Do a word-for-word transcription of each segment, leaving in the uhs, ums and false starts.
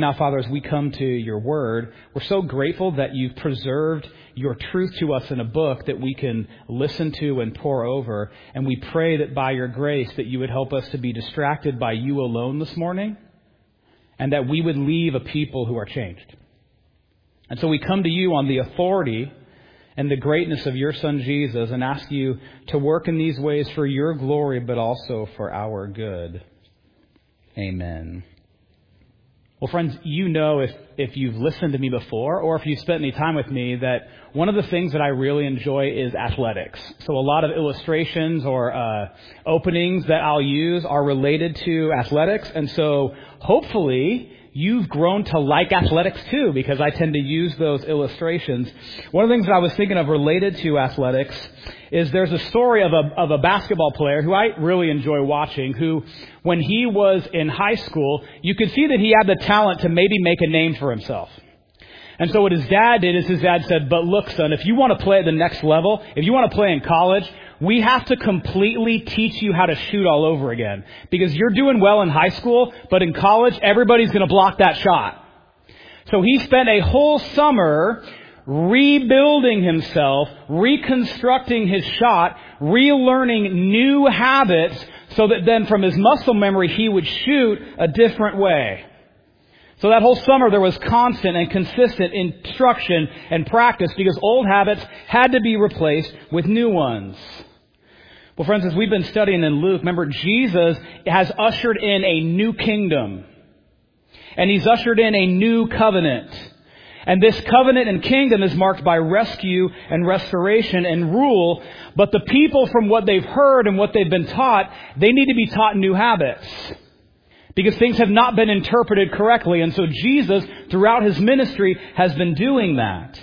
now, Father, as we come to your word, we're so grateful that you've preserved your truth to us in a book that we can listen to and pore over. And we pray that by your grace that you would help us to be distracted by you alone this morning, and that we would leave a people who are changed. And so we come to you on the authority and the greatness of your Son Jesus and ask you to work in these ways for your glory, but also for our good. Amen. Well, friends, you know if, if you've listened to me before or if you've spent any time with me that one of the things that I really enjoy is athletics. So a lot of illustrations or uh, openings that I'll use are related to athletics. And so hopefully you've grown to like athletics too, because I tend to use those illustrations. One of the things that I was thinking of related to athletics is there's a story of a of a basketball player who I really enjoy watching, who, when he was in high school, you could see that he had the talent to maybe make a name for himself. And so what his dad did is his dad said, but look, son, if you want to play at the next level, if you want to play in college, we have to completely teach you how to shoot all over again. Because you're doing well in high school, but in college, everybody's going to block that shot. So he spent a whole summer rebuilding himself, reconstructing his shot, relearning new habits, so that then from his muscle memory, he would shoot a different way. So that whole summer there was constant and consistent instruction and practice because old habits had to be replaced with new ones. Well, friends, as we've been studying in Luke, remember, Jesus has ushered in a new kingdom. And he's ushered in a new covenant. And this covenant and kingdom is marked by rescue and restoration and rule. But the people, from what they've heard and what they've been taught, they need to be taught new habits. Because things have not been interpreted correctly. And so Jesus, throughout his ministry, has been doing that.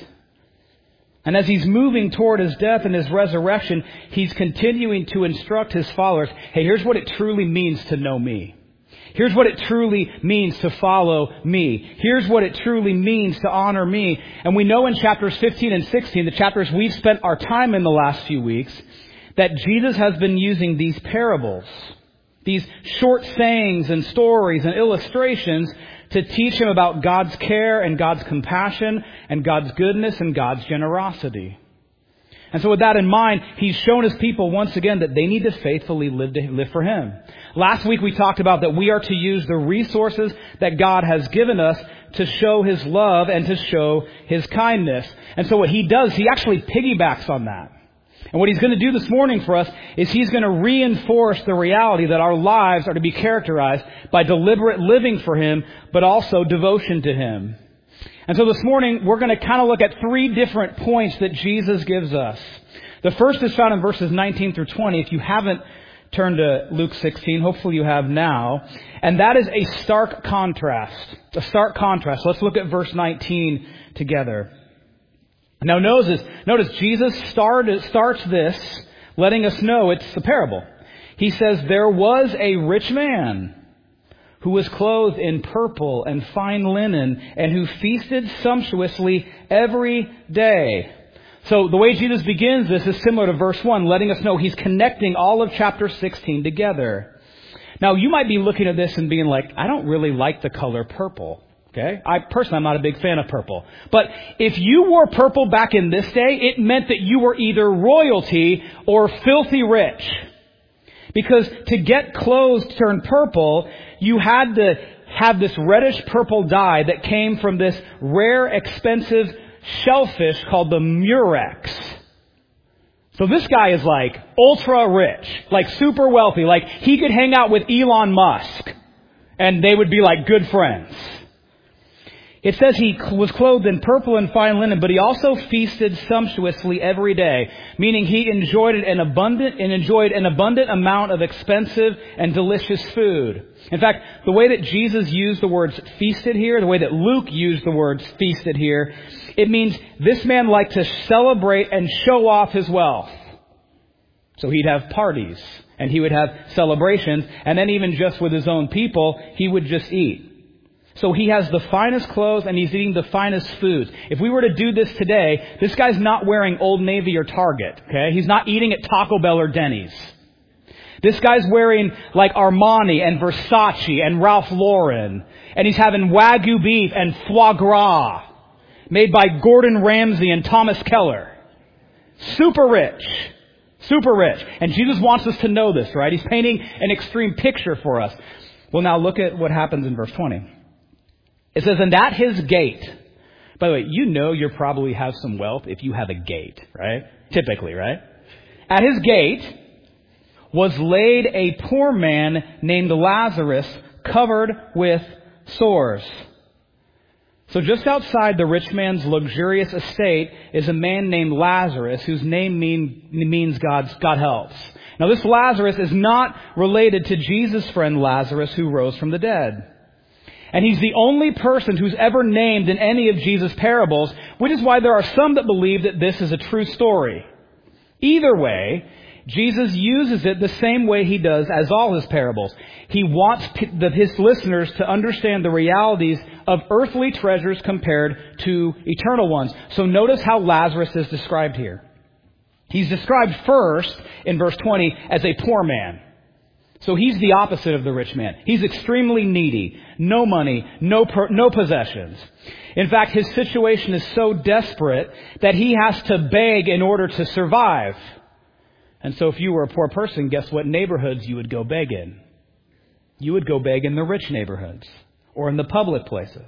And as he's moving toward his death and his resurrection, he's continuing to instruct his followers, hey, here's what it truly means to know me. Here's what it truly means to follow me. Here's what it truly means to honor me. And we know in chapters fifteen and sixteen, the chapters we've spent our time in the last few weeks, that Jesus has been using these parables, these short sayings and stories and illustrations to teach him about God's care and God's compassion and God's goodness and God's generosity. And so with that in mind, he's shown his people once again that they need to faithfully live to live for him. Last week we talked about that we are to use the resources that God has given us to show his love and to show his kindness. And so what he does, he actually piggybacks on that. And what he's going to do this morning for us is he's going to reinforce the reality that our lives are to be characterized by deliberate living for him, but also devotion to him. And so this morning, we're going to kind of look at three different points that Jesus gives us. The first is found in verses nineteen through twenty. If you haven't turned to Luke sixteen, hopefully you have now. And that is a stark contrast. A stark contrast. Let's look at verse nineteen together. Now notice, notice Jesus started, starts this letting us know it's a parable. He says, there was a rich man who was clothed in purple and fine linen and who feasted sumptuously every day. So the way Jesus begins this is similar to verse one, letting us know he's connecting all of chapter sixteen together. Now you might be looking at this and being like, I don't really like the color purple. Okay, I personally am not a big fan of purple. But if you wore purple back in this day, it meant that you were either royalty or filthy rich. Because to get clothes turned purple, you had to have this reddish purple dye that came from this rare, expensive shellfish called the murex. So this guy is like ultra rich, like super wealthy, like he could hang out with Elon Musk and they would be like good friends. It says he was clothed in purple and fine linen, but he also feasted sumptuously every day, meaning he enjoyed an abundant and enjoyed an abundant amount of expensive and delicious food. In fact, the way that Jesus used the words feasted here, the way that Luke used the words feasted here, it means this man liked to celebrate and show off his wealth. So he'd have parties and he would have celebrations, and then even just with his own people, he would just eat. So he has the finest clothes and he's eating the finest foods. If we were to do this today, this guy's not wearing Old Navy or Target, okay? He's not eating at Taco Bell or Denny's. This guy's wearing like Armani and Versace and Ralph Lauren. And he's having Wagyu beef and foie gras made by Gordon Ramsay and Thomas Keller. Super rich. Super rich. And Jesus wants us to know this, right? He's painting an extreme picture for us. Well, now look at what happens in verse twenty. It says, and at his gate. By the way, you know you probably have some wealth if you have a gate, right? Typically, right? At his gate was laid a poor man named Lazarus, covered with sores. So just outside the rich man's luxurious estate is a man named Lazarus, whose name mean, means God's, God helps. Now this Lazarus is not related to Jesus' friend Lazarus, who rose from the dead. And he's the only person who's ever named in any of Jesus' parables, which is why there are some that believe that this is a true story. Either way, Jesus uses it the same way he does as all his parables. He wants his listeners to understand the realities of earthly treasures compared to eternal ones. So notice how Lazarus is described here. He's described first in verse twenty as a poor man. So he's the opposite of the rich man. He's extremely needy. No money, no per, no possessions. In fact, his situation is so desperate that he has to beg in order to survive. And so if you were a poor person, guess what neighborhoods you would go beg in? You would go beg in the rich neighborhoods or in the public places.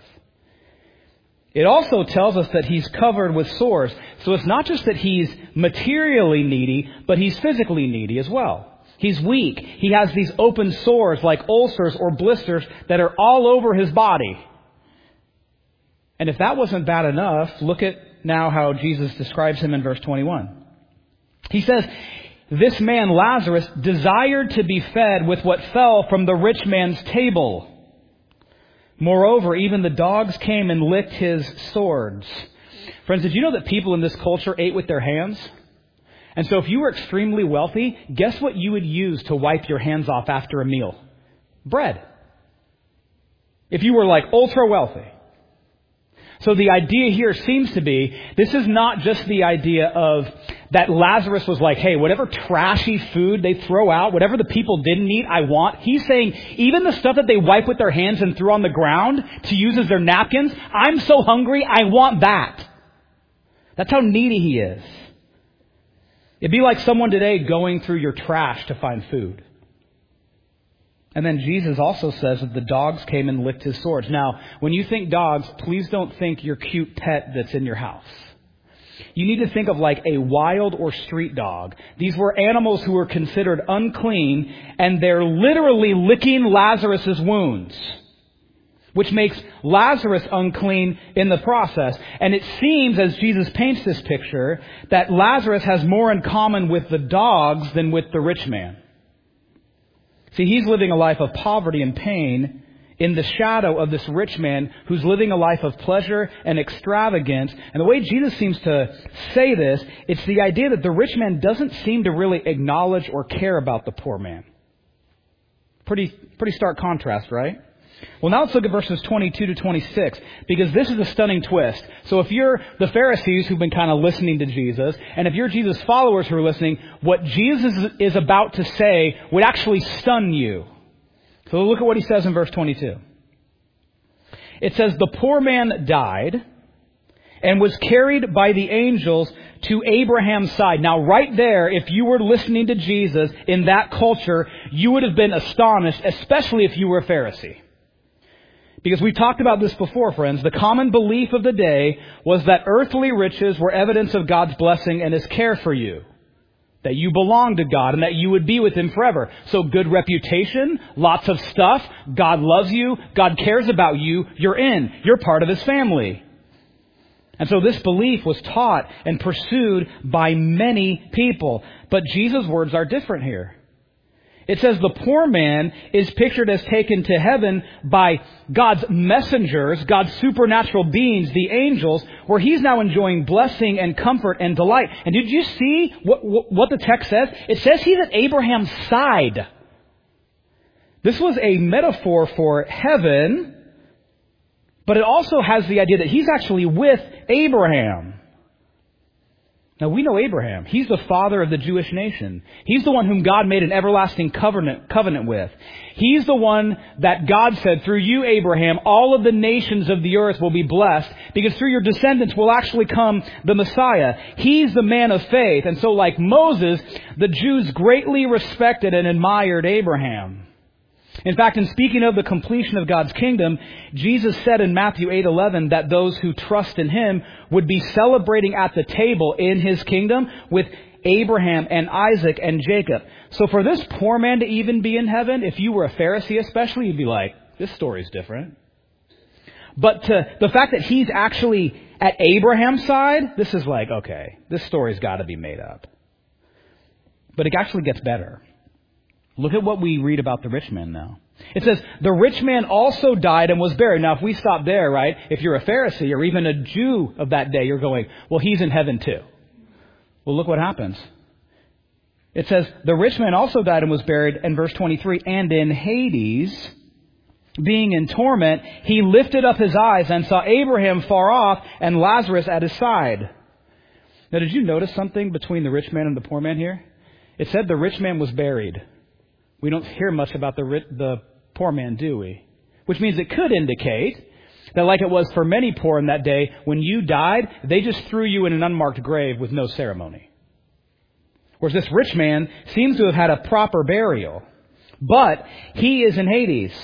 It also tells us that he's covered with sores. So it's not just that he's materially needy, but he's physically needy as well. He's weak. He has these open sores like ulcers or blisters that are all over his body. And if that wasn't bad enough, look at now how Jesus describes him in verse twenty-one. He says, this man, Lazarus, desired to be fed with what fell from the rich man's table. Moreover, even the dogs came and licked his sores. Friends, did you know that people in this culture ate with their hands? And so if you were extremely wealthy, guess what you would use to wipe your hands off after a meal? Bread. If you were like ultra wealthy. So the idea here seems to be, this is not just the idea of that Lazarus was like, hey, whatever trashy food they throw out, whatever the people didn't eat, I want. He's saying, even the stuff that they wipe with their hands and threw on the ground to use as their napkins, I'm so hungry, I want that. That's how needy he is. It'd be like someone today going through your trash to find food. And then Jesus also says that the dogs came and licked his sores. Now, when you think dogs, please don't think your cute pet that's in your house. You need to think of like a wild or street dog. These were animals who were considered unclean, and they're literally licking Lazarus' wounds, which makes Lazarus unclean in the process. And it seems, as Jesus paints this picture, that Lazarus has more in common with the dogs than with the rich man. See, he's living a life of poverty and pain in the shadow of this rich man who's living a life of pleasure and extravagance. And the way Jesus seems to say this, it's the idea that the rich man doesn't seem to really acknowledge or care about the poor man. Pretty, pretty stark contrast, right? Well, now let's look at verses twenty-two to twenty-six, because this is a stunning twist. So if you're the Pharisees who've been kind of listening to Jesus, and if you're Jesus' followers who are listening, what Jesus is about to say would actually stun you. So look at what he says in verse twenty-two. It says, the poor man died and was carried by the angels to Abraham's side. Now, right there, if you were listening to Jesus in that culture, you would have been astonished, especially if you were a Pharisee. Because we've talked about this before, friends. The common belief of the day was that earthly riches were evidence of God's blessing and His care for you. That you belong to God and that you would be with Him forever. So good reputation, lots of stuff, God loves you, God cares about you, you're in, you're part of His family. And so this belief was taught and pursued by many people. But Jesus' words are different here. It says the poor man is pictured as taken to heaven by God's messengers, God's supernatural beings, the angels, where he's now enjoying blessing and comfort and delight. And did you see what, what, what the text says? It says he's at Abraham's side. This was a metaphor for heaven, but it also has the idea that he's actually with Abraham. Now, we know Abraham. He's the father of the Jewish nation. He's the one whom God made an everlasting covenant, covenant with. He's the one that God said, through you, Abraham, all of the nations of the earth will be blessed, because through your descendants will actually come the Messiah. He's the man of faith. And so, like Moses, the Jews greatly respected and admired Abraham. In fact, in speaking of the completion of God's kingdom, Jesus said in Matthew eight eleven that those who trust in Him would be celebrating at the table in His kingdom with Abraham and Isaac and Jacob. So for this poor man to even be in heaven, if you were a Pharisee especially, you'd be like, this story's different. But to the fact that he's actually at Abraham's side, this is like, okay, this story's got to be made up. But it actually gets better. Look at what we read about the rich man now. It says, the rich man also died and was buried. Now, if we stop there, right, if you're a Pharisee or even a Jew of that day, you're going, well, he's in heaven too. Well, look what happens. It says, the rich man also died and was buried, in verse twenty-three, and in Hades, being in torment, he lifted up his eyes and saw Abraham far off and Lazarus at his side. Now, did you notice something between the rich man and the poor man here? It said the rich man was buried. We don't hear much about the the poor man, do we? Which means it could indicate that, like it was for many poor in that day, when you died, they just threw you in an unmarked grave with no ceremony. Whereas this rich man seems to have had a proper burial. But he is in Hades,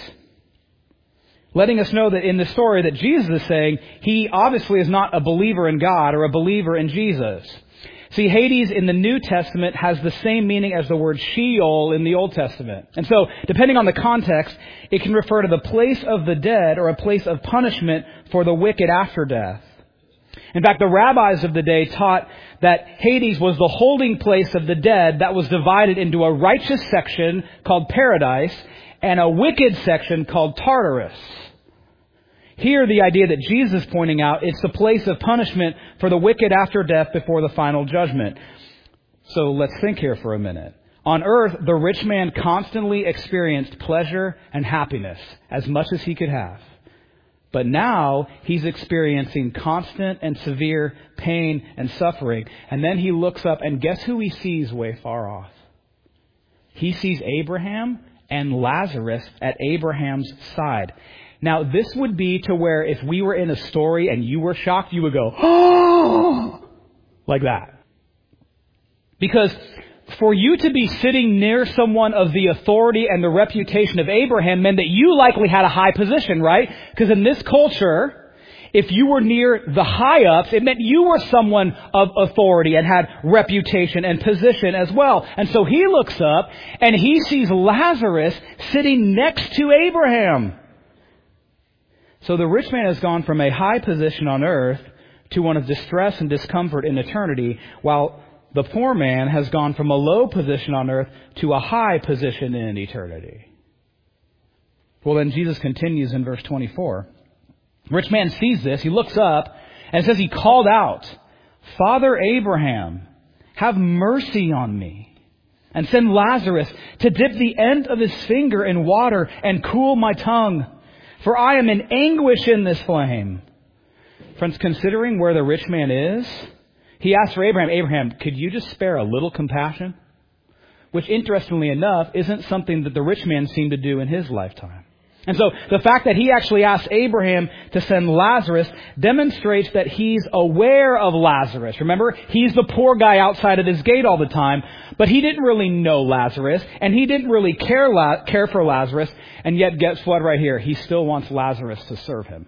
letting us know that in the story that Jesus is saying, he obviously is not a believer in God or a believer in Jesus. See, Hades in the New Testament has the same meaning as the word Sheol in the Old Testament. And so, depending on the context, it can refer to the place of the dead or a place of punishment for the wicked after death. In fact, the rabbis of the day taught that Hades was the holding place of the dead that was divided into a righteous section called Paradise and a wicked section called Tartarus. Here, the idea that Jesus is pointing out, it's the place of punishment for the wicked after death before the final judgment. So let's think here for a minute. On earth, the rich man constantly experienced pleasure and happiness as much as he could have. But now he's experiencing constant and severe pain and suffering. And then he looks up and guess who he sees way far off? He sees Abraham and Lazarus at Abraham's side. Now, this would be to where if we were in a story and you were shocked, you would go, oh, like that. Because for you to be sitting near someone of the authority and the reputation of Abraham meant that you likely had a high position, right? Because in this culture, if you were near the high-ups, it meant you were someone of authority and had reputation and position as well. And so he looks up and he sees Lazarus sitting next to Abraham. So the rich man has gone from a high position on earth to one of distress and discomfort in eternity, while the poor man has gone from a low position on earth to a high position in eternity. Well, then Jesus continues in verse twenty-four. The rich man sees this, he looks up, and it says he called out, Father Abraham, have mercy on me, and send Lazarus to dip the end of his finger in water and cool my tongue. For I am in anguish in this flame. Friends, considering where the rich man is, he asked for Abraham, Abraham, could you just spare a little compassion? Which, interestingly enough, isn't something that the rich man seemed to do in his lifetime. And so the fact that he actually asked Abraham to send Lazarus demonstrates that he's aware of Lazarus. Remember, he's the poor guy outside of his gate all the time, but he didn't really know Lazarus, and he didn't really care la- care for Lazarus, and yet guess what right here? He still wants Lazarus to serve him.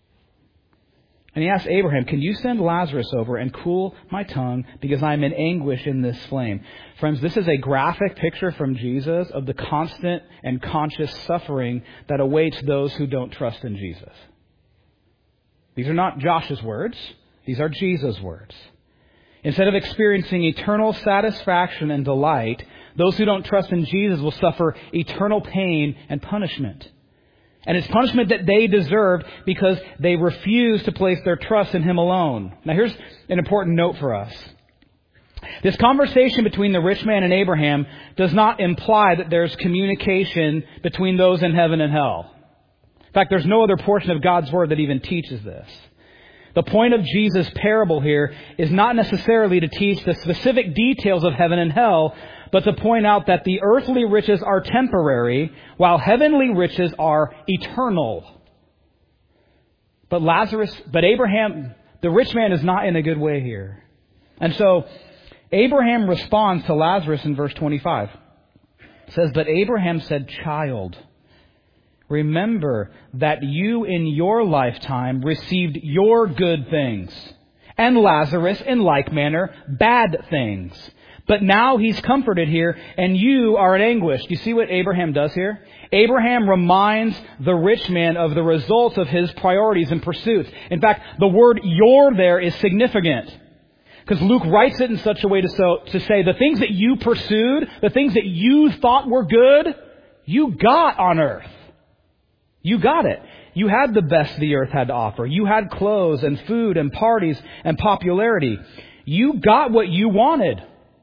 And he asked Abraham, can you send Lazarus over and cool my tongue because I'm in anguish in this flame? Friends, this is a graphic picture from Jesus of the constant and conscious suffering that awaits those who don't trust in Jesus. These are not Josh's words. These are Jesus' words. Instead of experiencing eternal satisfaction and delight, those who don't trust in Jesus will suffer eternal pain and punishment. And it's punishment that they deserved because they refused to place their trust in Him alone. Now here's an important note for us. This conversation between the rich man and Abraham does not imply that there's communication between those in heaven and hell. In fact, there's no other portion of God's Word that even teaches this. The point of Jesus' parable here is not necessarily to teach the specific details of heaven and hell, but to point out that the earthly riches are temporary, while heavenly riches are eternal. But Lazarus, but Abraham, the rich man is not in a good way here. And so Abraham responds to Lazarus in verse twenty-five. It says, "But Abraham said, 'Child, remember that you in your lifetime received your good things, and Lazarus in like manner bad things. But now he's comforted here, and you are in anguish.'" Do you see what Abraham does here? Abraham reminds the rich man of the results of his priorities and pursuits. In fact, the word "your" there is significant, because Luke writes it in such a way to, so, to say the things that you pursued, the things that you thought were good, you got on earth. You got it. You had the best the earth had to offer. You had clothes and food and parties and popularity. You got what you wanted.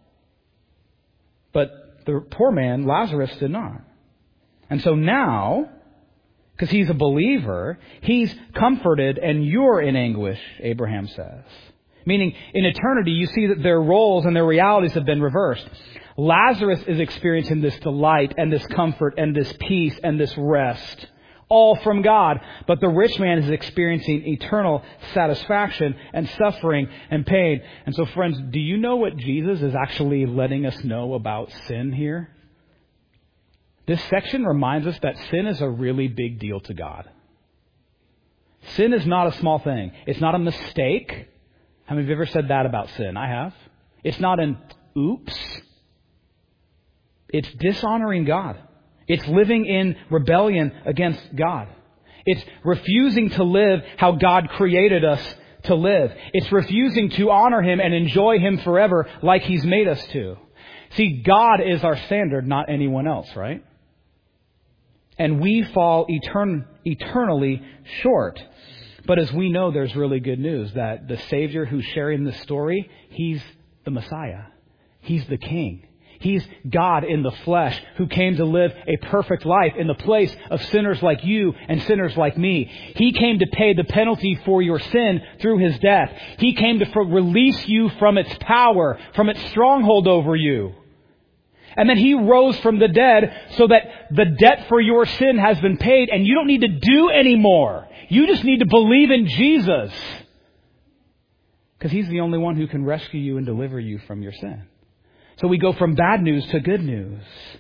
But the poor man, Lazarus, did not. And so now, because he's a believer, he's comforted and you're in anguish, Abraham says. Meaning, in eternity, you see that their roles and their realities have been reversed. Lazarus is experiencing this delight and this comfort and this peace and this rest, all from God. But the rich man is experiencing eternal satisfaction and suffering and pain. And so, friends, do you know what Jesus is actually letting us know about sin here? This section reminds us that sin is a really big deal to God. Sin is not a small thing. It's not a mistake. How many of you ever said that about sin? I have. It's not an oops. It's dishonoring God. It's living in rebellion against God. It's refusing to live how God created us to live. It's refusing to honor Him and enjoy Him forever like He's made us to. See, God is our standard, not anyone else, right? And we fall etern- eternally short. But as we know, there's really good news that the Savior who's sharing this story, He's the Messiah. He's the King. He's God in the flesh who came to live a perfect life in the place of sinners like you and sinners like me. He came to pay the penalty for your sin through His death. He came to release you from its power, from its stronghold over you. And then He rose from the dead so that the debt for your sin has been paid and you don't need to do any more. You just need to believe in Jesus. Because He's the only one who can rescue you and deliver you from your sin. So we go from bad news to good news.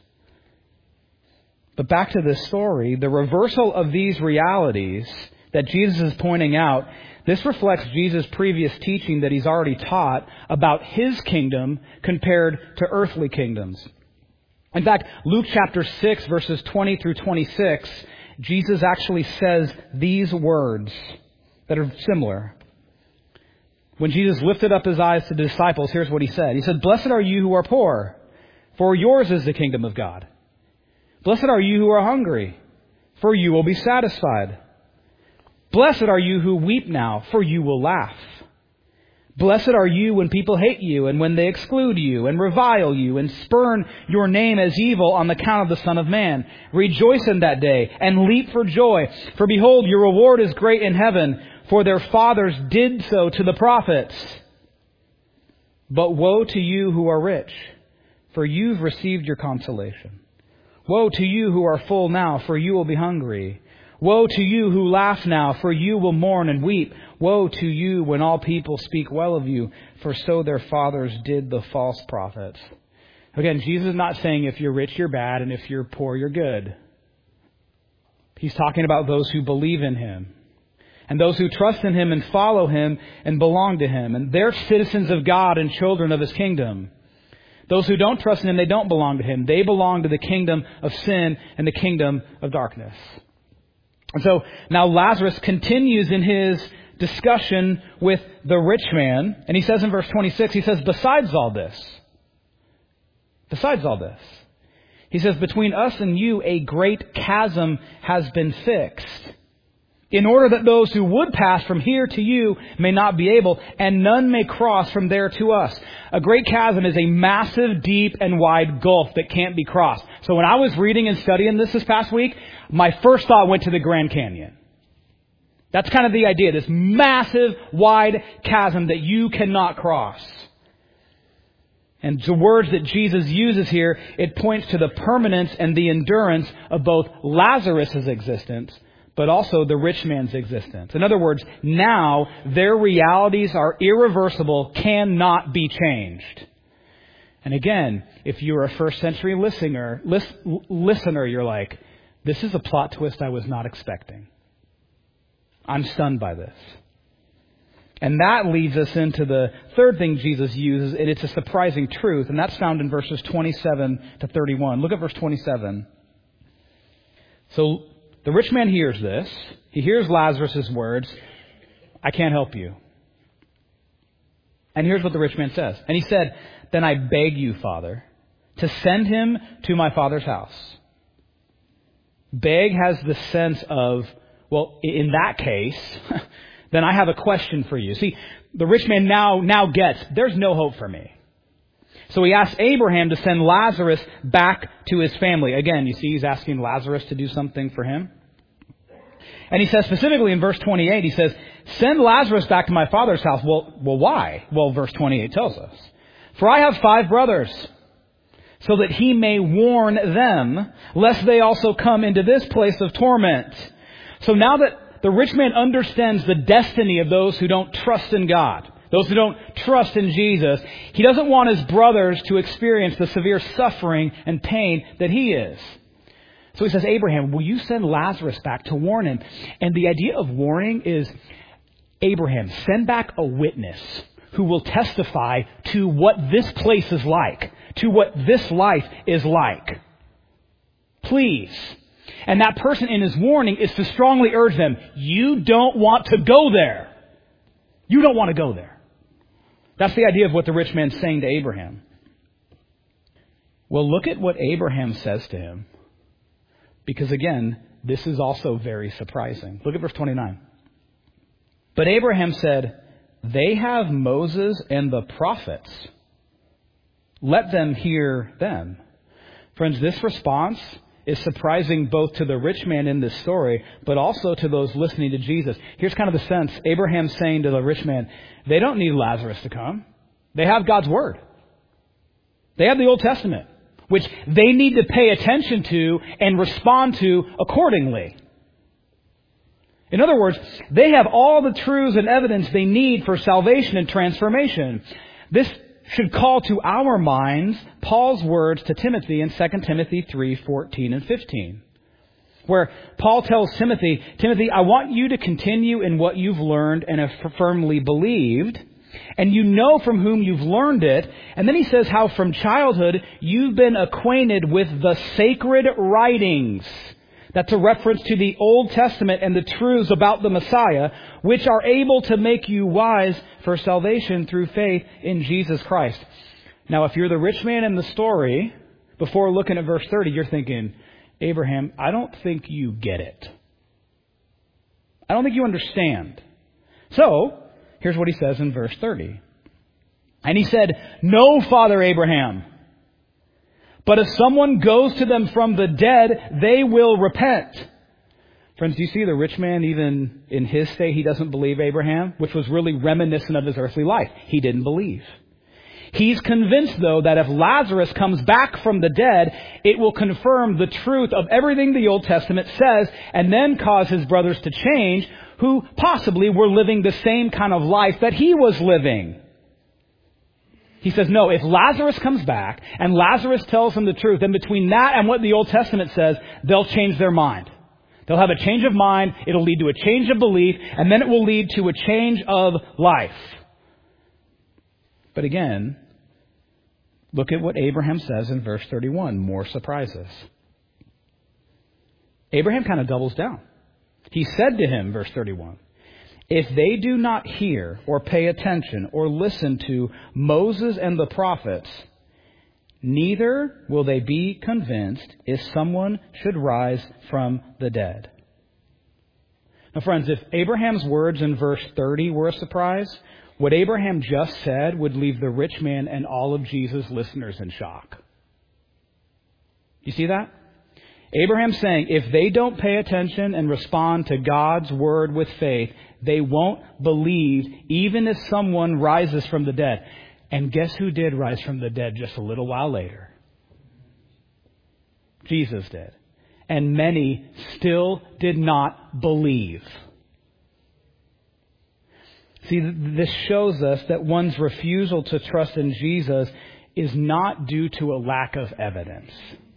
But back to this story, the reversal of these realities that Jesus is pointing out, this reflects Jesus' previous teaching that He's already taught about His kingdom compared to earthly kingdoms. In fact, Luke chapter six, verses twenty through twenty-six, Jesus actually says these words that are similar. When Jesus lifted up His eyes to the disciples, here's what He said. He said, "Blessed are you who are poor, for yours is the kingdom of God. Blessed are you who are hungry, for you will be satisfied. Blessed are you who weep now, for you will laugh. Blessed are you when people hate you, and when they exclude you, and revile you, and spurn your name as evil on the account of the Son of Man. Rejoice in that day, and leap for joy. For behold, your reward is great in heaven, for their fathers did so to the prophets. But woe to you who are rich, for you've received your consolation. Woe to you who are full now, for you will be hungry. Woe to you who laugh now, for you will mourn and weep. Woe to you when all people speak well of you, for so their fathers did the false prophets." Again, Jesus is not saying if you're rich, you're bad, and if you're poor, you're good. He's talking about those who believe in Him, and those who trust in Him and follow Him and belong to Him. And they're citizens of God and children of His kingdom. Those who don't trust in Him, they don't belong to Him. They belong to the kingdom of sin and the kingdom of darkness. And so now Lazarus continues in his discussion with the rich man. And he says in verse twenty-six, he says, besides all this, besides all this, he says, between us and you a great chasm has been fixed, in order that those who would pass from here to you may not be able, and none may cross from there to us. A great chasm is a massive, deep, and wide gulf that can't be crossed. So when I was reading and studying this this past week, my first thought went to the Grand Canyon. That's kind of the idea, this massive, wide chasm that you cannot cross. And the words that Jesus uses here, it points to the permanence and the endurance of both Lazarus' existence, but also the rich man's existence. In other words, now their realities are irreversible, cannot be changed. And again, if you're a first century listener, listener, you're like, this is a plot twist I was not expecting. I'm stunned by this. And that leads us into the third thing Jesus uses, and it's a surprising truth, and that's found in verses twenty-seven to thirty-one. Look at verse twenty-seven. So the rich man hears this. He hears Lazarus' words, I can't help you. And here's what the rich man says. And he said, then I beg you, Father, to send him to my father's house. Beg has the sense of, well, in that case, then I have a question for you. See, the rich man now, now gets, there's no hope for me. So he asks Abraham to send Lazarus back to his family. Again, you see, he's asking Lazarus to do something for him. And he says specifically in verse twenty-eight, he says, send Lazarus back to my father's house. Well, well, why? Well, verse twenty-eight tells us. For I have five brothers, so that he may warn them, lest they also come into this place of torment. So now that the rich man understands the destiny of those who don't trust in God, those who don't trust in Jesus, he doesn't want his brothers to experience the severe suffering and pain that he is. So he says, Abraham, will you send Lazarus back to warn him? And the idea of warning is, Abraham, send back a witness who will testify to what this place is like, to what this life is like. Please. And that person in his warning is to strongly urge them, you don't want to go there. You don't want to go there. That's the idea of what the rich man's saying to Abraham. Well, look at what Abraham says to him. Because again, this is also very surprising. Look at verse twenty-nine. But Abraham said, they have Moses and the prophets. Let them hear them. Friends, this response is surprising both to the rich man in this story, but also to those listening to Jesus. Here's kind of the sense. Abraham's saying to the rich man, they don't need Lazarus to come. They have God's Word. They have the Old Testament, which they need to pay attention to and respond to accordingly. In other words, they have all the truths and evidence they need for salvation and transformation. This should call to our minds Paul's words to Timothy in Second Timothy three, fourteen and fifteen, where Paul tells Timothy, Timothy, I want you to continue in what you've learned and have firmly believed, and you know from whom you've learned it. And then he says how from childhood you've been acquainted with the sacred writings. That's a reference to the Old Testament and the truths about the Messiah, which are able to make you wise for salvation through faith in Jesus Christ. Now, if you're the rich man in the story, before looking at verse thirty, you're thinking, Abraham, I don't think you get it. I don't think you understand. So, here's what he says in verse thirty. And he said, no, Father Abraham. But if someone goes to them from the dead, they will repent. Friends, do you see the rich man, even in his state, he doesn't believe Abraham, which was really reminiscent of his earthly life. He didn't believe. He's convinced, though, that if Lazarus comes back from the dead, it will confirm the truth of everything the Old Testament says and then cause his brothers to change, who possibly were living the same kind of life that he was living. He says, no, if Lazarus comes back and Lazarus tells them the truth, then between that and what the Old Testament says, they'll change their mind. They'll have a change of mind, it'll lead to a change of belief, and then it will lead to a change of life. But again, look at what Abraham says in verse thirty-one. More surprises. Abraham kind of doubles down. He said to him, verse thirty-one, if they do not hear or pay attention or listen to Moses and the prophets, neither will they be convinced if someone should rise from the dead. Now, friends, if Abraham's words in verse thirty were a surprise, what Abraham just said would leave the rich man and all of Jesus' listeners in shock. You see that? Abraham's saying if they don't pay attention and respond to God's word with faith, they won't believe even if someone rises from the dead. And guess who did rise from the dead just a little while later? Jesus did. And many still did not believe. See, this shows us that one's refusal to trust in Jesus is not due to a lack of evidence.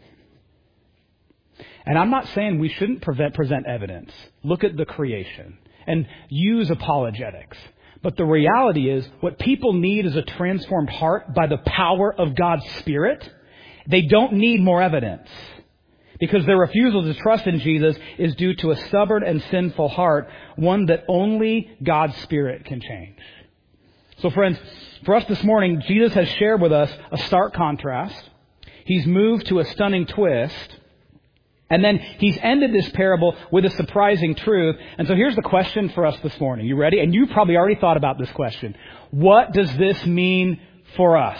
And I'm not saying we shouldn't prevent, present evidence. Look at the creation and use apologetics. But the reality is what people need is a transformed heart by the power of God's Spirit. They don't need more evidence. Because their refusal to trust in Jesus is due to a stubborn and sinful heart, one that only God's Spirit can change. So friends, for us this morning, Jesus has shared with us a stark contrast. He's moved to a stunning twist. And then he's ended this parable with a surprising truth. And so here's the question for us this morning. You ready? And you probably already thought about this question. What does this mean for us?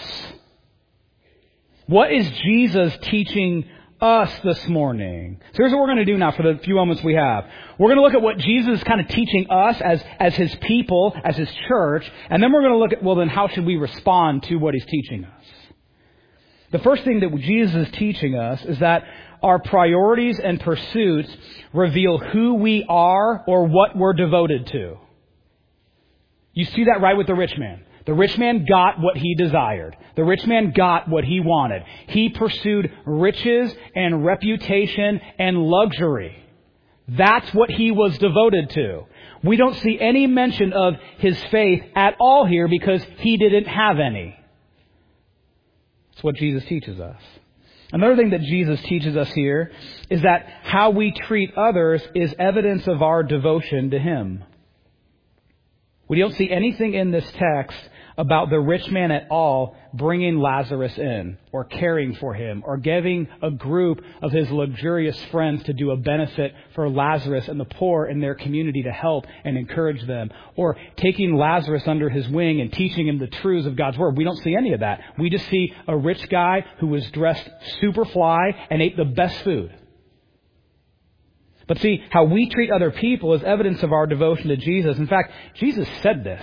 What is Jesus teaching us this morning? So here's what we're going to do now for the few moments we have. We're going to look at what Jesus is kind of teaching us as, as his people, as his church. And then we're going to look at, well, then how should we respond to what he's teaching us? The first thing that Jesus is teaching us is that our priorities and pursuits reveal who we are or what we're devoted to. You see that right with the rich man. The rich man got what he desired. The rich man got what he wanted. He pursued riches and reputation and luxury. That's what he was devoted to. We don't see any mention of his faith at all here because he didn't have any. That's what Jesus teaches us. Another thing that Jesus teaches us here is that how we treat others is evidence of our devotion to him. We don't see anything in this text about the rich man at all bringing Lazarus in or caring for him or giving a group of his luxurious friends to do a benefit for Lazarus and the poor in their community to help and encourage them, or taking Lazarus under his wing and teaching him the truths of God's word. We don't see any of that. We just see a rich guy who was dressed super fly and ate the best food. But see, how we treat other people is evidence of our devotion to Jesus. In fact, Jesus said this.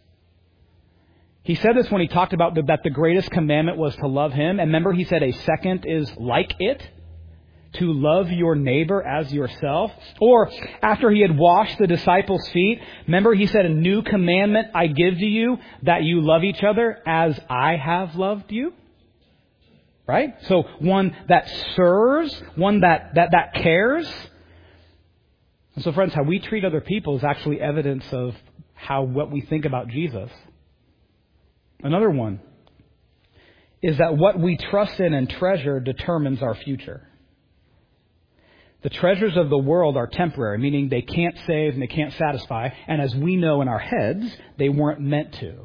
He said this when he talked about the, that the greatest commandment was to love him. And remember, he said a second is like it, to love your neighbor as yourself. Or after he had washed the disciples' feet, remember, he said, a new commandment I give to you, that you love each other as I have loved you. Right? So one that serves, one that, that, that cares. And so, friends, how we treat other people is actually evidence of how what we think about Jesus. Another one is that what we trust in and treasure determines our future. The treasures of the world are temporary, meaning they can't save and they can't satisfy. And as we know in our heads, they weren't meant to.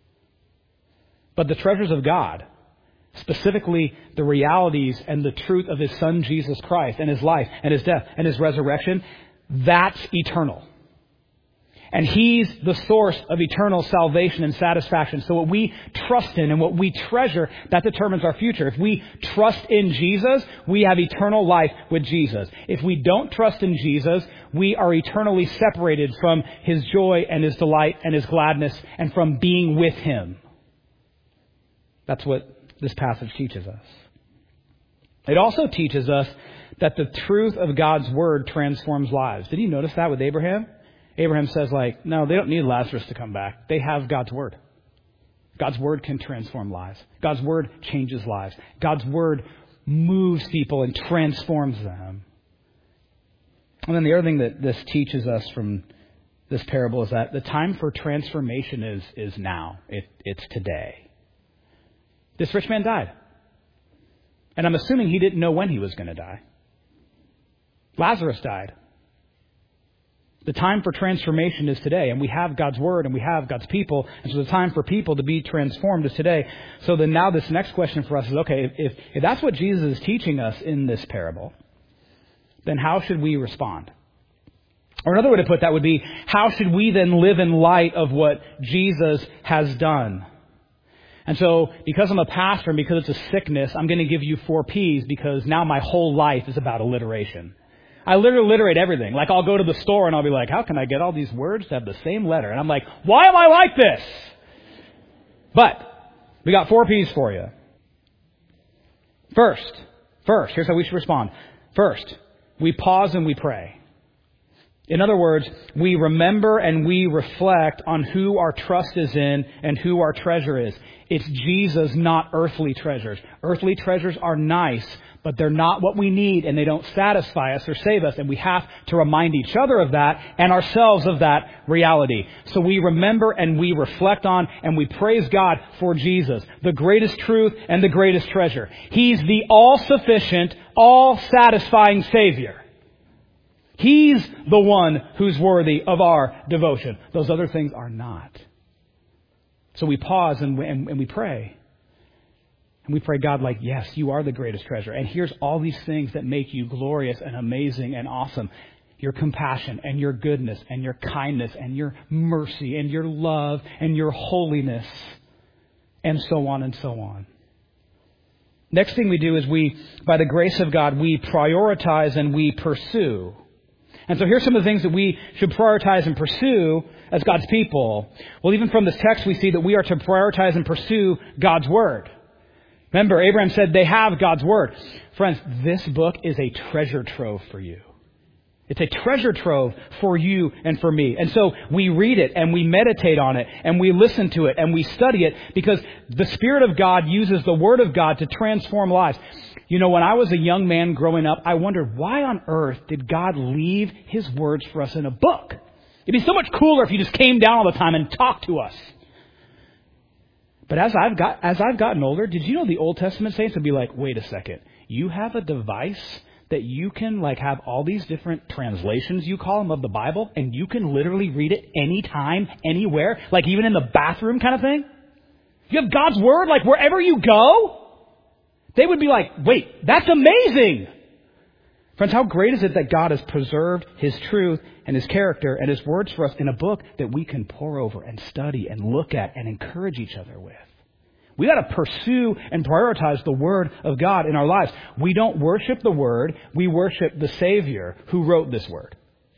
But the treasures of God, specifically the realities and the truth of his Son, Jesus Christ, and his life and his death and his resurrection, that's eternal. And he's the source of eternal salvation and satisfaction. So what we trust in and what we treasure, that determines our future. If we trust in Jesus, we have eternal life with Jesus. If we don't trust in Jesus, we are eternally separated from his joy and his delight and his gladness and from being with him. That's what this passage teaches us. It also teaches us that the truth of God's word transforms lives. Did you notice that with Abraham? Abraham says, like, no, they don't need Lazarus to come back. They have God's word. God's word can transform lives. God's word changes lives. God's word moves people and transforms them. And then the other thing that this teaches us from this parable is that the time for transformation is, is now. It, it's today. This rich man died. And I'm assuming he didn't know when he was going to die. Lazarus died. The time for transformation is today, and we have God's word and we have God's people, and so the time for people to be transformed is today. So then now this next question for us is, okay, if, if that's what Jesus is teaching us in this parable, then how should we respond? Or another way to put that would be, how should we then live in light of what Jesus has done? And so because I'm a pastor and because it's a sickness, I'm going to give you four P's because now my whole life is about alliteration. I literally alliterate everything. Like I'll go to the store and I'll be like, how can I get all these words to have the same letter? And I'm like, why am I like this? But we got four P's for you. First, first, here's how we should respond. First, we pause and we pray. In other words, we remember and we reflect on who our trust is in and who our treasure is. It's Jesus, not earthly treasures. Earthly treasures are nice, but they're not what we need and they don't satisfy us or save us. And we have to remind each other of that and ourselves of that reality. So we remember and we reflect on and we praise God for Jesus, the greatest truth and the greatest treasure. He's the all-sufficient, all-satisfying Savior. He's the one who's worthy of our devotion. Those other things are not. So we pause and we, and, and we pray. And we pray, God, like, yes, you are the greatest treasure. And here's all these things that make you glorious and amazing and awesome. Your compassion and your goodness and your kindness and your mercy and your love and your holiness and so on and so on. Next thing we do is we, by the grace of God, we prioritize and we pursue. And so here's some of the things that we should prioritize and pursue as God's people. Well, even from this text, we see that we are to prioritize and pursue God's Word. Remember, Abraham said they have God's Word. Friends, this book is a treasure trove for you. It's a treasure trove for you and for me. And so we read it and we meditate on it and we listen to it and we study it because the Spirit of God uses the Word of God to transform lives. You know, when I was a young man growing up, I wondered, why on earth did God leave His words for us in a book? It'd be so much cooler if He just came down all the time and talked to us. But as I've got, as I've gotten older, did you know the Old Testament saints would be like, wait a second, you have a device that you can like have all these different translations, you call them, of the Bible, and you can literally read it anytime, anywhere, like even in the bathroom kind of thing? You have God's Word like wherever you go? They would be like, wait, that's amazing. Friends, how great is it that God has preserved His truth and His character and His words for us in a book that we can pore over and study and look at and encourage each other with. We got to pursue and prioritize the Word of God in our lives. We don't worship the Word. We worship the Savior who wrote this Word.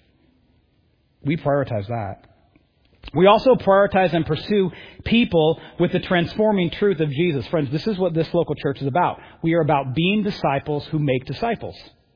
We prioritize that. We also prioritize and pursue people with the transforming truth of Jesus. Friends, this is what this local church is about. We are about being disciples who make disciples.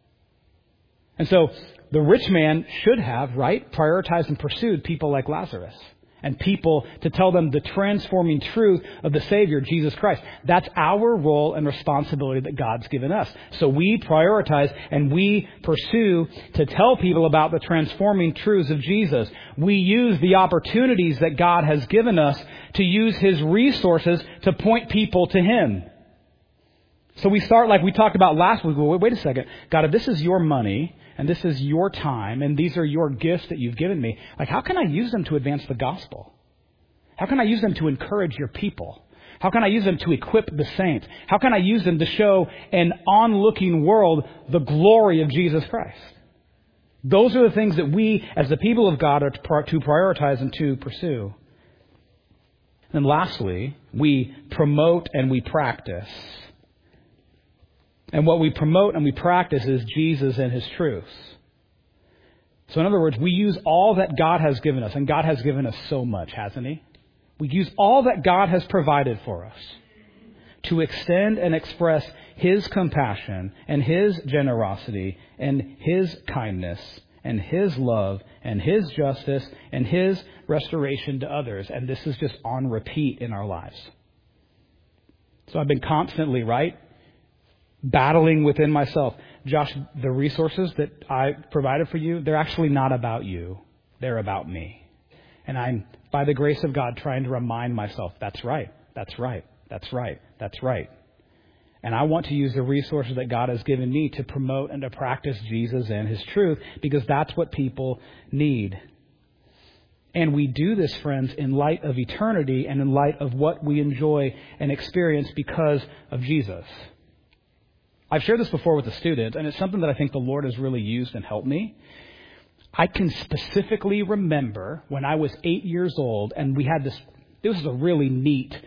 And so the rich man should have, right, prioritized and pursued people like Lazarus and people to tell them the transforming truth of the Savior, Jesus Christ. That's our role and responsibility that God's given us. So we prioritize and we pursue to tell people about the transforming truths of Jesus. We use the opportunities that God has given us to use His resources to point people to Him. So we start like we talked about last week. Well, wait a second. God, if this is your money and this is your time and these are your gifts that you've given me, like how can I use them to advance the gospel? How can I use them to encourage your people? How can I use them to equip the saints? How can I use them to show an onlooking world the glory of Jesus Christ? Those are the things that we as the people of God are to prioritize and to pursue. And lastly, we promote and we practice. And what we promote and we practice is Jesus and His truths. So in other words, we use all that God has given us. And God has given us so much, hasn't He? We use all that God has provided for us to extend and express His compassion and His generosity and His kindness and His love and His justice and His restoration to others. And this is just on repeat in our lives. So I've been constantly, right, battling within myself. Josh, the resources that I provided for you, they're actually not about you. They're about me. And I'm, by the grace of God, trying to remind myself, that's right, that's right, that's right, that's right. And I want to use the resources that God has given me to promote and to practice Jesus and His truth because that's what people need. And we do this, friends, in light of eternity and in light of what we enjoy and experience because of Jesus. I've shared this before with a student, and it's something that I think the Lord has really used and helped me. I can specifically remember when I was eight years old, and we had this, this was a really neat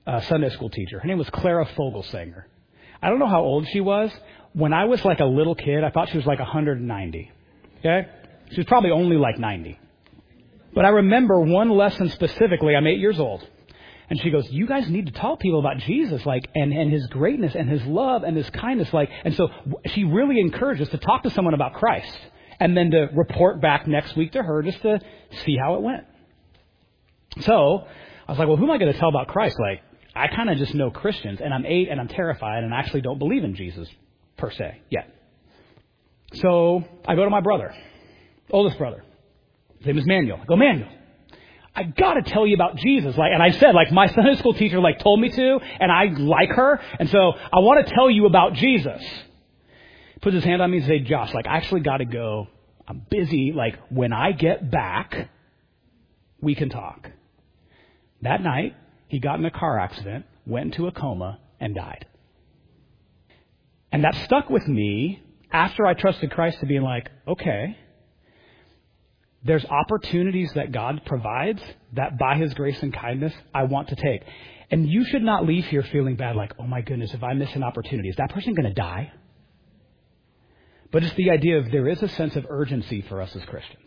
uh, Sunday school teacher. Her name was Clara Fogelsanger. I don't know how old she was. When I was like a little kid, I thought she was like one hundred ninety. Okay? She was probably only like ninety. But I remember one lesson specifically. I'm eight years old. And she goes, you guys need to tell people about Jesus, like, and, and his greatness and his love and his kindness. Like, and so she really encouraged us to talk to someone about Christ and then to report back next week to her just to see how it went. So I was like, well, who am I going to tell about Christ? Like, I kind of just know Christians, and I'm eight and I'm terrified and I actually don't believe in Jesus per se yet. So I go to my brother, oldest brother. His name is Manuel. I go, Manuel, I got to tell you about Jesus. Like, and I said, like, my Sunday school teacher, like, told me to, and I like her. And so I want to tell you about Jesus. He puts his hand on me and says, Josh, like, I actually got to go. I'm busy. Like, when I get back, we can talk. That night, he got in a car accident, went into a coma, and died. And that stuck with me after I trusted Christ to being like, okay, there's opportunities that God provides that by his grace and kindness I want to take. And you should not leave here feeling bad like, oh my goodness, if I miss an opportunity, is that person going to die? But it's the idea of there is a sense of urgency for us as Christians.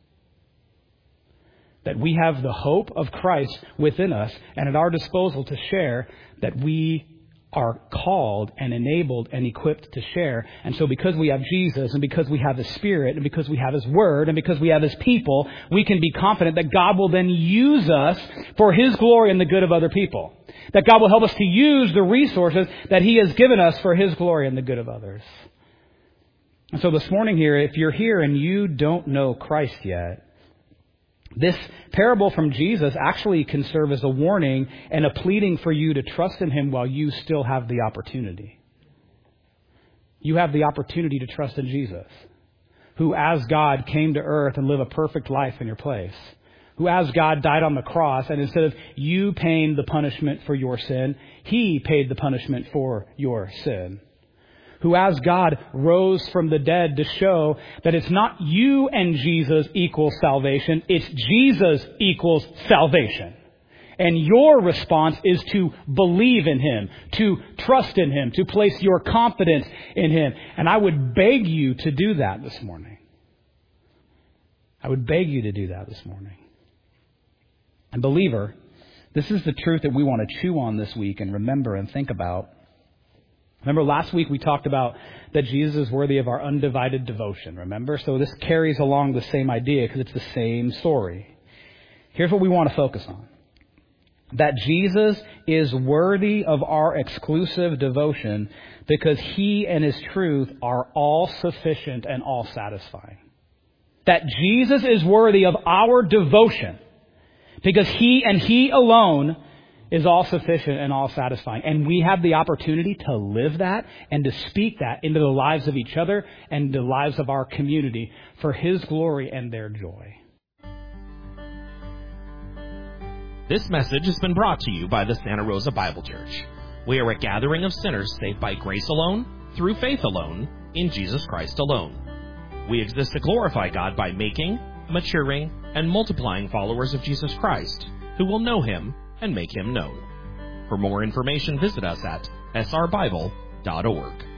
That we have the hope of Christ within us and at our disposal to share, that we are called and enabled and equipped to share. And so because we have Jesus and because we have His Spirit and because we have His Word and because we have His people, we can be confident that God will then use us for His glory and the good of other people. That God will help us to use the resources that He has given us for His glory and the good of others. And so this morning here, if you're here and you don't know Christ yet, this parable from Jesus actually can serve as a warning and a pleading for you to trust in Him while you still have the opportunity. You have the opportunity to trust in Jesus, who as God came to earth and lived a perfect life in your place, who as God died on the cross, and instead of you paying the punishment for your sin, He paid the punishment for your sin. Who as God rose from the dead to show that it's not you and Jesus equals salvation, it's Jesus equals salvation. And your response is to believe in Him, to trust in Him, to place your confidence in Him. And I would beg you to do that this morning. I would beg you to do that this morning. And believer, this is the truth that we want to chew on this week and remember and think about. Remember last week we talked about that Jesus is worthy of our undivided devotion, remember? So this carries along the same idea because it's the same story. Here's what we want to focus on. That Jesus is worthy of our exclusive devotion because He and His truth are all sufficient and all satisfying. That Jesus is worthy of our devotion because He and He alone is all sufficient and all satisfying. And we have the opportunity to live that and to speak that into the lives of each other and the lives of our community for His glory and their joy. This message has been brought to you by the Santa Rosa Bible Church. We are a gathering of sinners saved by grace alone, through faith alone, in Jesus Christ alone. We exist to glorify God by making, maturing, and multiplying followers of Jesus Christ, who will know Him and make Him known. For more information, visit us at s r bible dot org.